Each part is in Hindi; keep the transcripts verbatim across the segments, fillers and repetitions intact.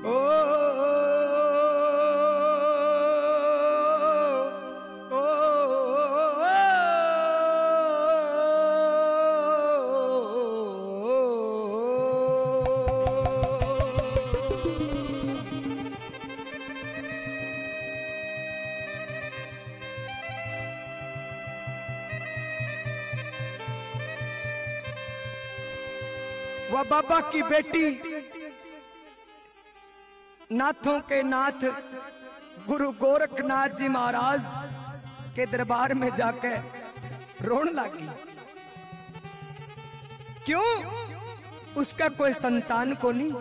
ओ, ओ, ओ, वह बाबा की बेटी नाथों के नाथ गुरु गोरखनाथ जी महाराज के दरबार में जाकर रोने लगी। क्यों? उसका कोई संतान को नहीं।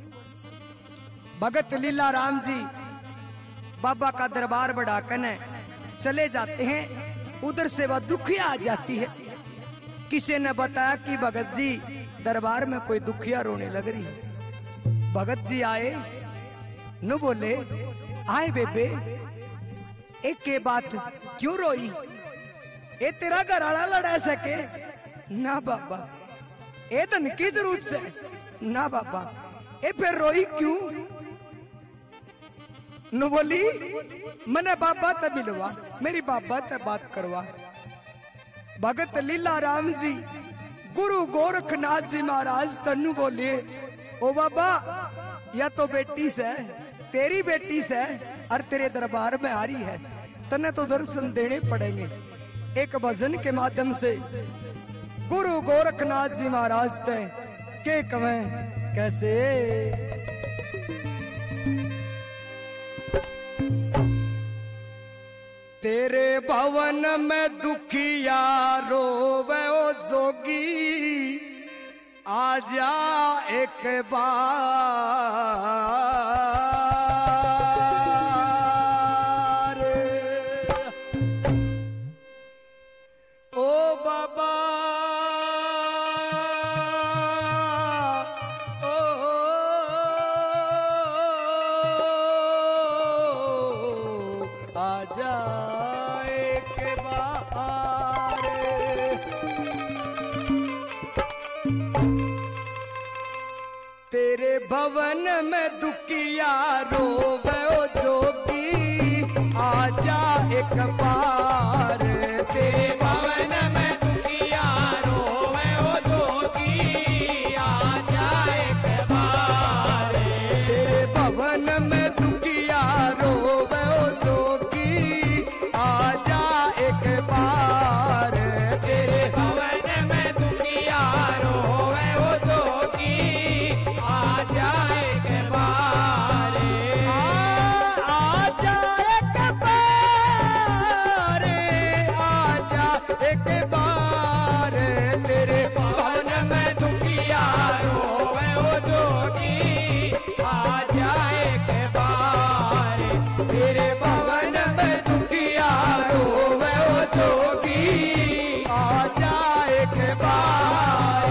भगत लीला राम जी बाबा का दरबार बढ़ाकर न चले जाते हैं। उधर से वह दुखिया आ जाती है। किसी ने बताया कि भगत जी दरबार में कोई दुखिया रोने लग रही है। भगत जी आए, न बोले आए बेबे, एक के बात क्यों रोई? ए तेरा घर आला लड़ा सके ना बाबा, ए धन की जरूरत से ना बाबा, ए फिर रोई क्यों? न बोली मैंने बाबा तब मिलवा, मेरी बाबा तब बात करवा। भगत लीला राम जी गुरु गोरखनाथ जी महाराज तनु बोले, ओ बाबा या तो बेटी से, तेरी बेटी से और तेरे दरबार में आ रही है, तने तो दर्शन देने पड़ेंगे। एक भजन के माध्यम से गुरु गोरखनाथ जी महाराज ते के कहें कैसे। तेरे भवन में दुखिया रोवे ओ जोगी, आजा एक बार। ओ बाबा ओ, आजा तेरे भवन में दुखिया रोवे ओ जोगी, आजा एक बार। तेरे भवन में दुखिया रोवे ओ जोगी, आजा एक बार। तेरे भवन में दुखिया रोवे ओ जोगी, आजा एक बार। तेरे भवन में दुखिया रोवे ओ जोगी, आजा एक बार। आजा एक बार, आजा एक बार। तेरे भवन में दुखिया रोवे ओ जोगी, आजा एक बार। तेरे भवन में दुखिया रोवे ओ जोगी, आजा एक बार।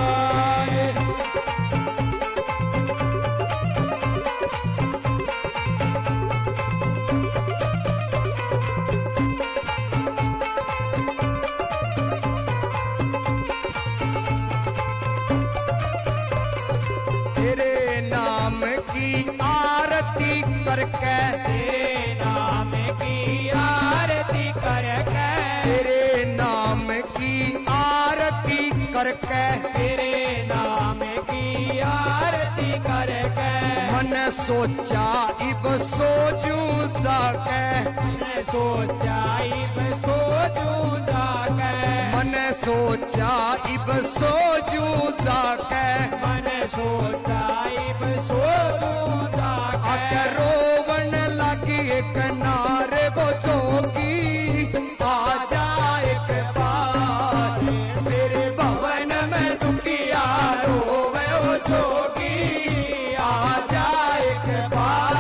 तेरे नाम की आरती करके, तेरे नाम की आरती करके, तेरे नाम की आरती करके, तेरे नाम की आरती करके, मन सोचा इब सोचू जाके, मन सोचा इब सोचू जाके, मन सोचा इब सोचू जाके, मन सोचा इब सोचू जाके, आके रोवन लगी एक नार को जोगी, आजा एक बार। तेरे भवन में दुखिया रोवे ओ जोगी, आजा एक बार।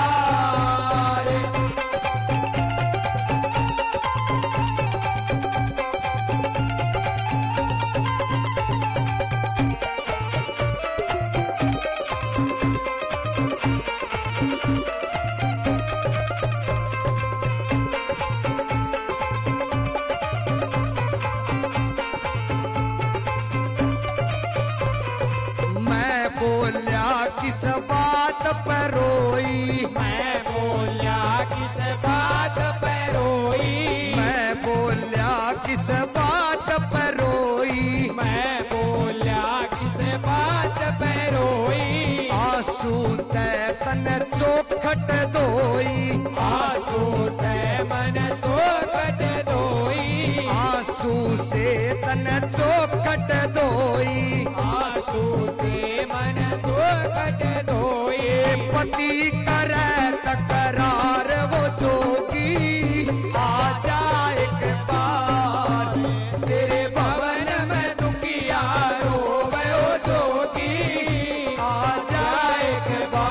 आंसू ते तन चौखट धोई, आंसू से मन चौखट धोई, आंसू से तन चौखट धोई, आंसू से मन चौखट धोई। पति करे तकरार वो जोगी, आजा एक बार तेरे भवन में दुखिया रोवे ओ जोगी, आजा एक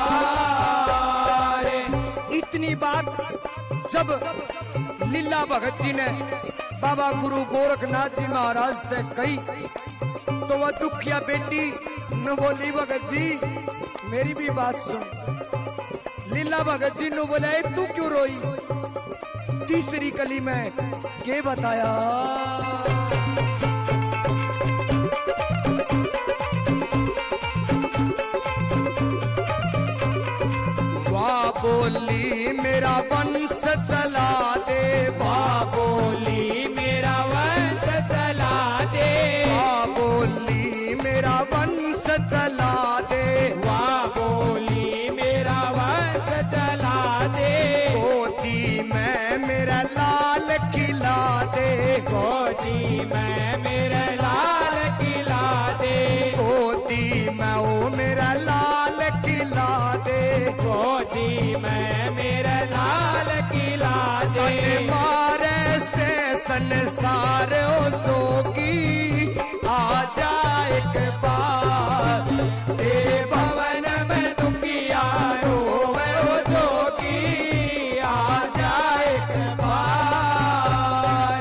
बार। इतनी बात जब लीला भगत जी ने बाबा गुरु गोरखनाथ जी महाराज से कही तो वह दुखिया बेटी न बोली, भगत जी मेरी भी बात सुन। लीला भगत जी ने बोला तू क्यों रोई? तीसरी कली में के बताया, वाह बोली मेरा वंश चला दे, वाह बोली मेरा वंश चला दे, वाह बोली मेरा वंश चला दे, वाह बोली मेरा वंश चला दे। गोदी में मेरा लाल खिला दे, गोदी में मेरा लाल खिला दे, गोदी में ओ मेरा लाल खिला दे, गोदी में मेरा लाल खिला दे। तन मारे से संसार ओ जोगी, आजा एक बार तेरे भवन में दुखिया रोवे ओ जोगी, आजा एक बार।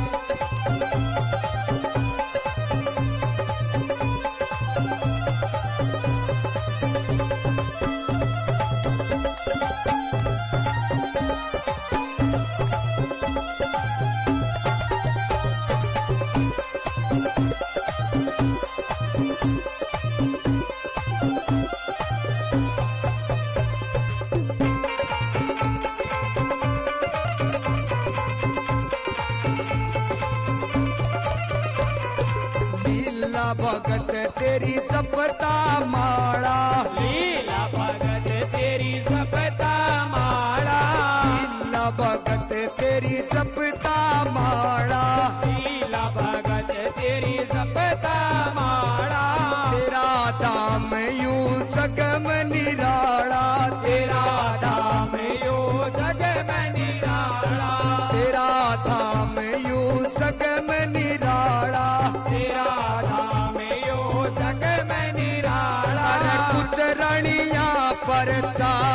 लीला भगत तेरी जपता माला, लीला भगत तेरी जपता माला, लीला भगत तेरी जपता माला, लीला भगत तेरी जपता माला। तेरा दाम यू जग में निराला, तेरा धाम यो जग में निराला, तेरा धाम यू जग में निराला, तेरा धाम यो जग में निराला। अरे कुछ रणिया पर चा